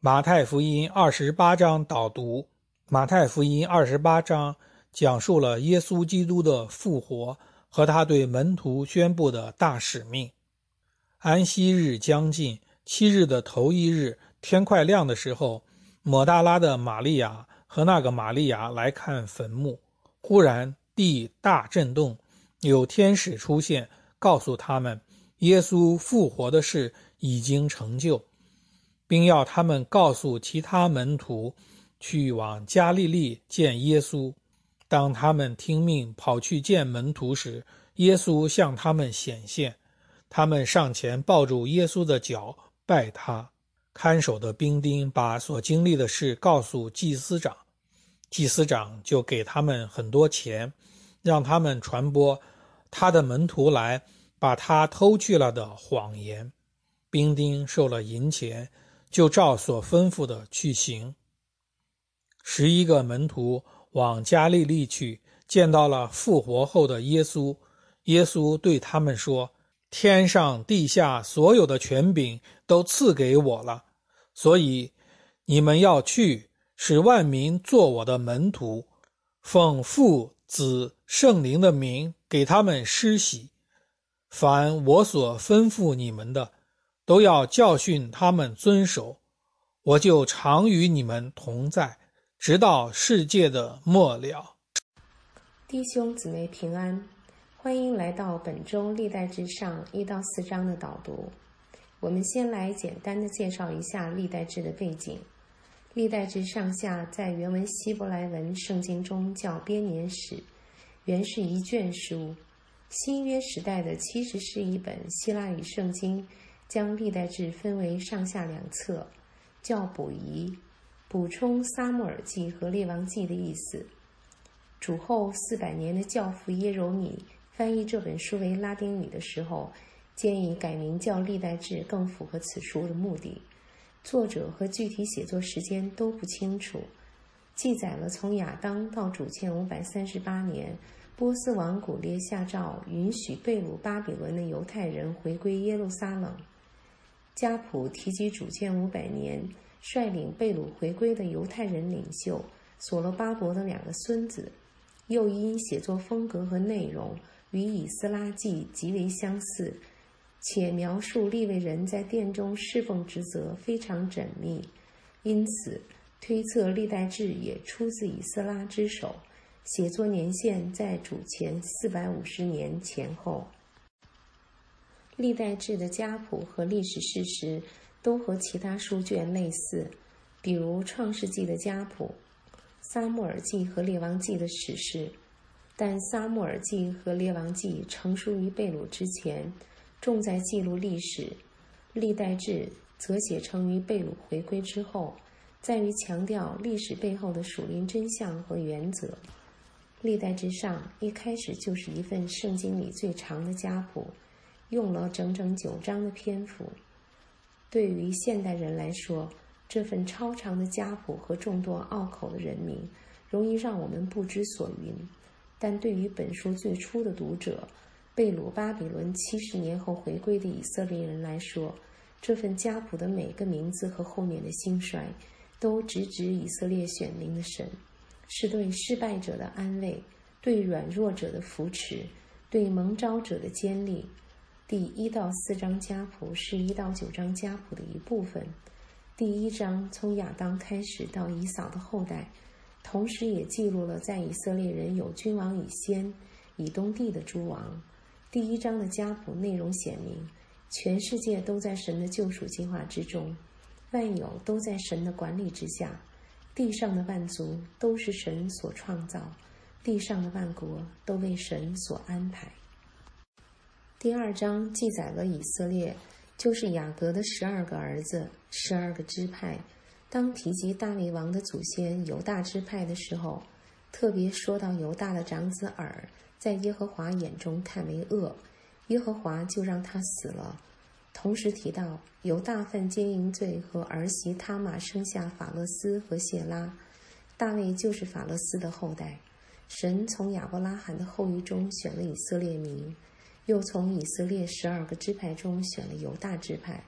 马太福音28章导读。马太福音28章讲述了耶稣基督的复活和他对门徒宣布的大使命。安息日将近，7日的头一日，天快亮的时候，抹大拉的玛利亚和那个玛利亚来看坟墓。忽然地大震动，有天使出现，告诉他们耶稣复活的事已经成就，并要他们告诉其他门徒去往加利利见耶稣。当他们听命跑去见门徒时，耶稣向他们显现，他们上前抱住耶稣的脚拜他。看守的兵丁把所经历的事告诉祭司长，祭司长就给他们很多钱，让他们传播他的门徒来把他偷去了的谎言。兵丁受了银钱，就照所吩咐的去行。11个门徒往加利利去，见到了复活后的耶稣。耶稣对他们说：天上地下所有的权柄都赐给我了，所以你们要去，使万民做我的门徒，奉父子圣灵的名给他们施洗。凡我所吩咐你们的，都要教训他们遵守。我就常与你们同在，直到世界的末了。 弟兄姊妹平安，欢迎来到本周历代志上1到4章的导读。我们先来简单的介绍一下历代志的背景。历代志上下在原文希伯来文圣经中叫编年史，原是一卷书。新约时代的70是一本希腊语圣经，将历代志分为上下2册，叫补遗，补充撒母耳记和列王记的意思。主后400年的教父耶柔米翻译这本书为拉丁语的时候，建议改名叫历代志，更符合此书的目的。作者和具体写作时间都不清楚，记载了从亚当到主前538年，波斯王古列下诏允许被掳巴比伦的犹太人回归耶路撒冷。家谱提及主前500年率领被掳回归的犹太人领袖所罗巴伯的2个孙子，又因写作风格和内容与以斯拉记极为相似，且描述利未人在殿中侍奉职责非常缜密，因此推测历代志也出自以斯拉之手，写作年限在主前450年前后。历代志的家谱和历史事实都和其他书卷类似，比如创世纪的家谱、撒母耳记和列王记的史事，但撒母耳记和列王记成书于被掳之前，重在记录历史；历代志则写成于被掳回归之后，在于强调历史背后的属灵真相和原则。历代志上一开始就是一份圣经里最长的家谱，用了整整9章的篇幅。对于现代人来说，这份超长的家谱和众多拗口的人名容易让我们不知所云，但对于本书最初的读者，被掳巴比伦70年后回归的以色列人来说，这份家谱的每个名字和后面的兴衰都直指以色列选民的神，是对失败者的安慰，对软弱者的扶持，对蒙召者的坚立。第1到4章家谱是1到9章家谱的一部分。第1章从亚当开始到以扫的后代，同时也记录了在以色列人有君王以先，以东地的诸王。第1章的家谱内容显明，全世界都在神的救赎计划之中，万有都在神的管理之下，地上的万族都是神所创造，地上的万国都为神所安排。第2章记载了以色列，就是雅各的12个儿子，12个支派。当提及大卫王的祖先犹大支派的时候，特别说到犹大的长子珥在耶和华眼中看为恶，耶和华就让他死了。同时提到犹大犯奸淫罪和儿媳他玛生下法勒斯和谢拉，大卫就是法勒斯的后代。神从亚伯拉罕的后裔中选了以色列民，又从以色列12个支派中选了犹大支派，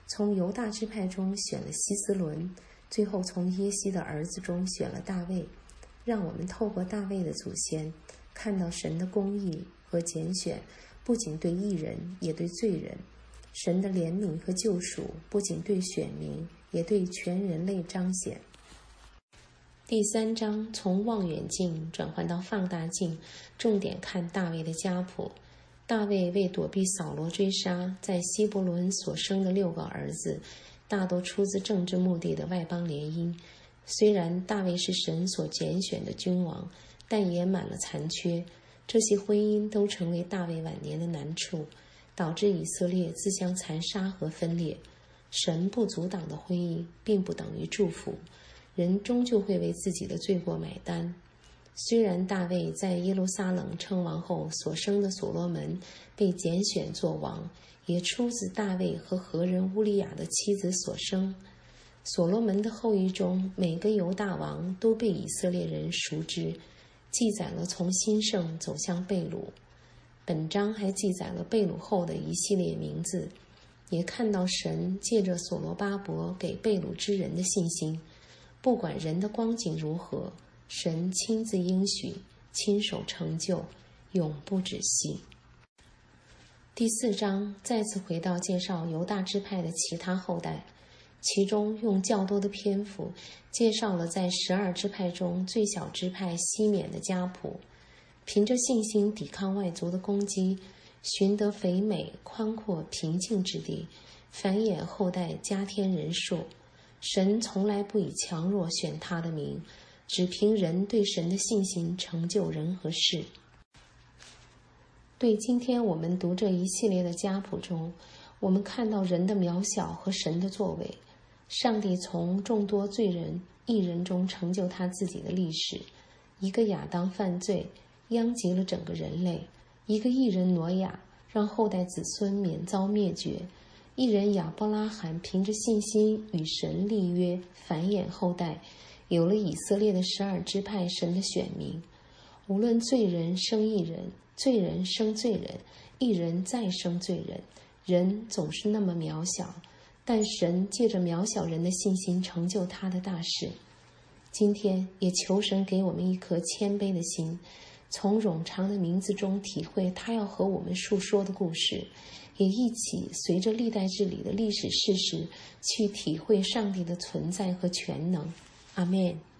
从犹大支派中选了希斯伦，最后从耶西的儿子中选了大卫，让我们透过大卫的祖先，看到神的公义和拣选，不仅对义人，也对罪人；神的怜悯和救赎，不仅对选民，也对全人类彰显。第3章从望远镜转换到放大镜，重点看大卫的家谱。大卫为躲避扫罗追杀，在希伯伦所生的6个儿子，大都出自政治目的的外邦联姻。虽然大卫是神所拣选的君王，但也满了残缺。这些婚姻都成为大卫晚年的难处，导致以色列自相残杀和分裂。神不阻挡的婚姻，并不等于祝福。人终究会为自己的罪过买单。虽然大卫在耶路撒冷称王后所生的所罗门被拣选做王，也出自大卫和何人乌利亚的妻子所生。所罗门的后裔中，每个犹大王都被以色列人熟知，记载了从兴盛走向被掳。本章还记载了被掳后的一系列名字，也看到神借着所罗巴伯给被掳之人的信心。不管人的光景如何，神亲自应许，亲手成就，永不止息。第4章再次回到介绍犹大支派的其他后代，其中用较多的篇幅介绍了在12支派中最小支派西缅的家谱。凭着信心抵抗外族的攻击，寻得肥美、宽阔、平静之地，繁衍后代，加添人数。神从来不以强弱选他的名，只凭人对神的信心成就人和事。对今天我们读这一系列的家谱中，我们看到人的渺小和神的作为。上帝从众多罪人、义人中成就他自己的历史。一个亚当犯罪，殃及了整个人类；一个义人挪亚，让后代子孙免遭灭绝；义人亚伯拉罕凭着信心与神立约，繁衍后代，有了以色列的12支派神的选民。无论罪人生义人，罪人生罪人，义人再生罪人，人总是那么渺小，但神借着渺小人的信心成就他的大事。今天也求神给我们一颗谦卑的心，从冗长的名字中体会他要和我们述说的故事，也一起随着历代志里的历史事实去体会上帝的存在和全能。阿们。